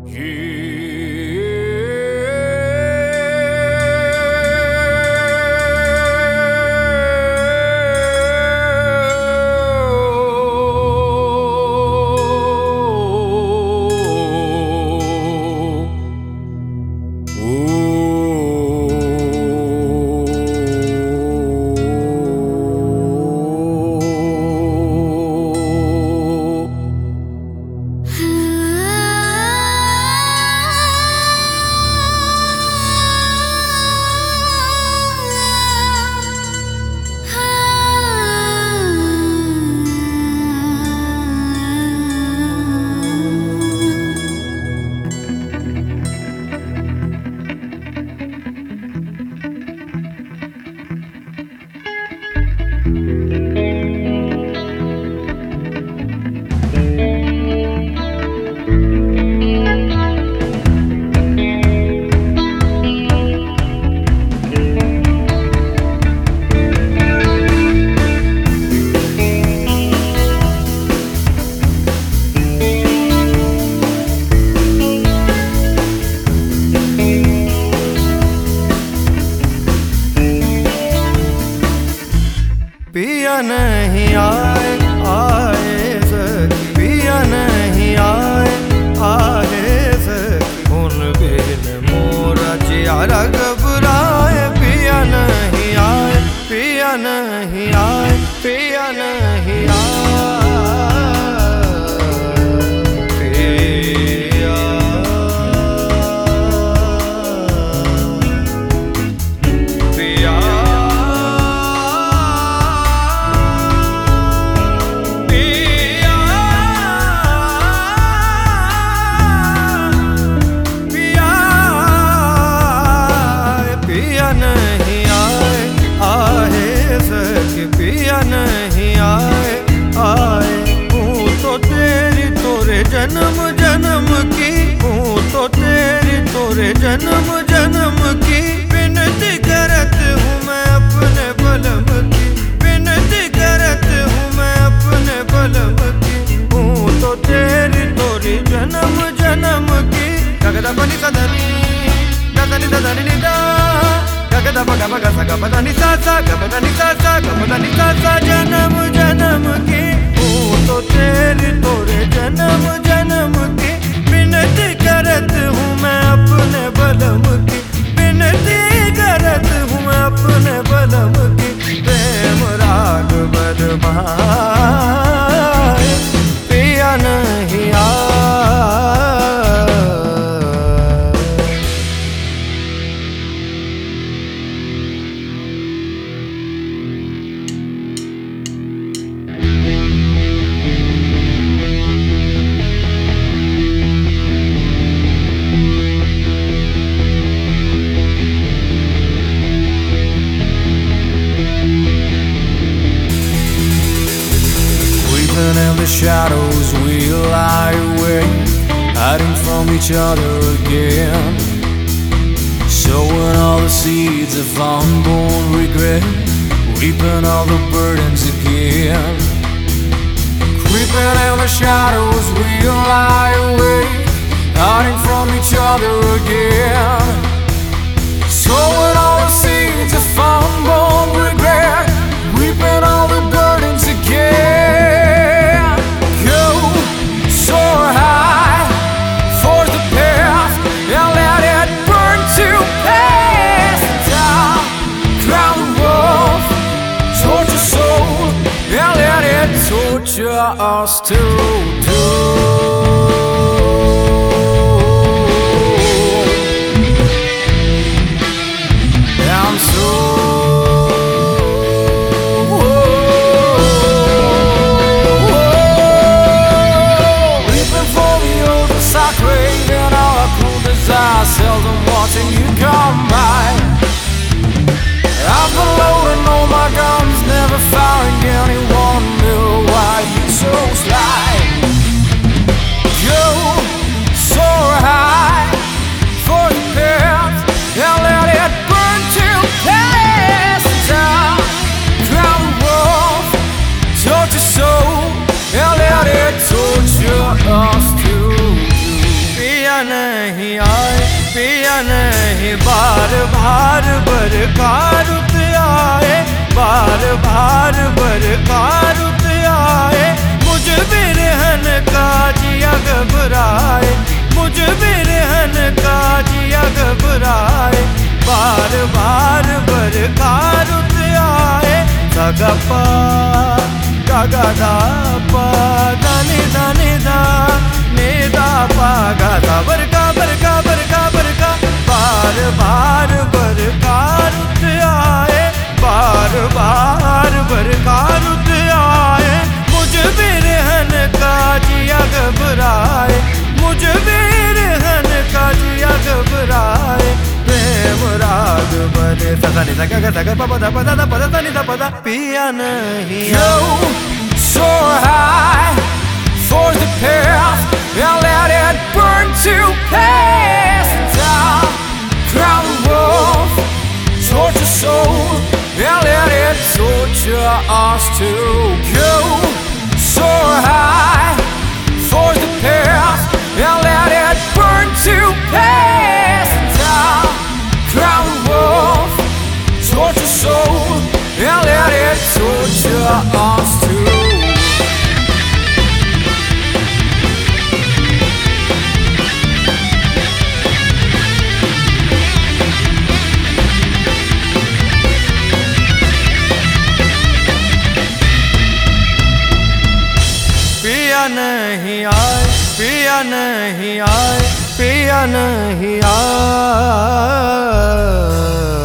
पिया नहीं आए आए सखी, पिया नहीं आए आए सखी, उन बिन मोरा जियारा घबराए। पिया नहीं आए, पिया नहीं आए, पिया नहीं आए। पिया नहीं आए आए, हूँ तो तेरी तोरे जन्म जन्म की, हूँ तो तेरी तोरे जन्म जन्म की। विनती करत हूँ मैं अपने बलम की, विनती करत हूँ मैं अपने बलम की, हूँ तो तेरी तोरी जन्म जन्म की। गगदा बनी सदनी ददनी ददनी निदा, गगदा बगा बगा सगा पदा नि सा सा, गगदा नि सा सा, गगदा नि सा सा। जन्म जन्म की, हूँ तो तेरी तोरे जन्म जन्म की। विनती करत हूँ मैं अपने बलम की, विनती करत हूँ मैं अपने बलम की। प्रेम राग बदमाए, पिया नहीं आए। In the shadows we lie awake, hiding from each other again, sowing all the seeds of unborn regret, reaping all the burdens again. Creeping in the shadows we lie awake, hiding from each other again, sowing all the seeds of unborn regret, reaping all the burdens again. Torture us till I'm so weeping for the oaths I crave and all our cruel desires, seldom watching you come by. I've been loading all my guns, never firing anyone. Why you so sly? नहीं आए, पिया नहीं, बार बार बरकार रुत आए, बार बार बरकार रुत आए। मुझ बिरहन का जिया घबराए, मुझ बिरहन का जिया घबराए, बार बार बरकार रुत आए। गा पा गा गा दा पा दा नि दा नि दा नि दा पा गा दा बरका बरका बरका बरका, बार बार बरकार रुत आए, बार बार बरकार रुत आए। मुझ बिरहन का जिया घबराए, मुझ बिरहन का जिया घबराए। प्रेम राग बने सदा नि दा गा गा दा पा दा पा दा पा दा नि दा पा दा, पिया नहीं Go so high, forge the path and let it burn to pass down. Crown the wolf, torture soul and let it torture us too. Go so high, forge the path and let it burn to pass down. Crown the wolf, torture soul and let it torture us too. पिया नहीं आए, पिया नहीं आए, पिया नहीं आए।